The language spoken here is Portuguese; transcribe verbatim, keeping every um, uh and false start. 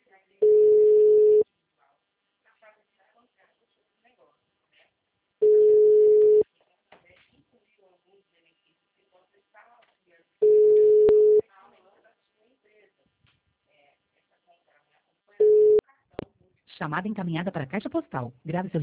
Chamada encaminhada para a caixa postal. Grave seu